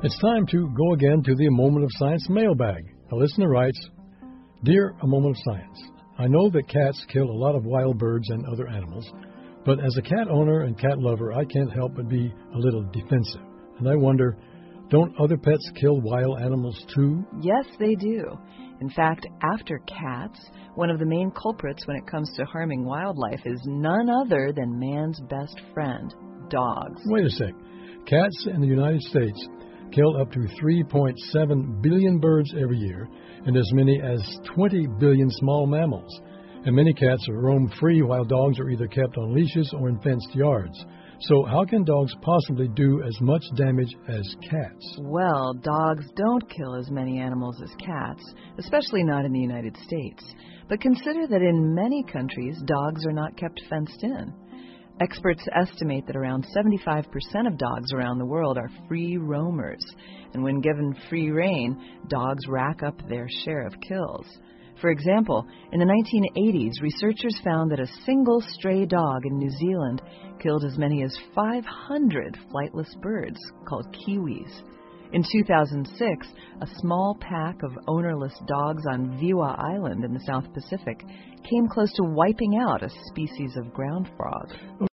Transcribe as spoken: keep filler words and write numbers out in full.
It's time to go again to the A Moment of Science mailbag. A listener writes, Dear A Moment of Science, I know that cats kill a lot of wild birds and other animals, but as a cat owner and cat lover, I can't help but be a little defensive. And I wonder, don't other pets kill wild animals too? Yes, they do. In fact, after cats, one of the main culprits when it comes to harming wildlife is none other than man's best friend, dogs. Wait a sec. Cats in the United States kill up to three point seven billion birds every year and as many as twenty billion small mammals. And many cats are roam free while dogs are either kept on leashes or in fenced yards. So how can dogs possibly do as much damage as cats? Well, dogs don't kill as many animals as cats, especially not in the United States. But consider that in many countries, dogs are not kept fenced in. Experts estimate that around seventy-five percent of dogs around the world are free roamers. And when given free rein, dogs rack up their share of kills. For example, in the nineteen eighties, researchers found that a single stray dog in New Zealand killed as many as five hundred flightless birds called kiwis. In two thousand six, a small pack of ownerless dogs on Viwa Island in the South Pacific came close to wiping out a species of ground frog.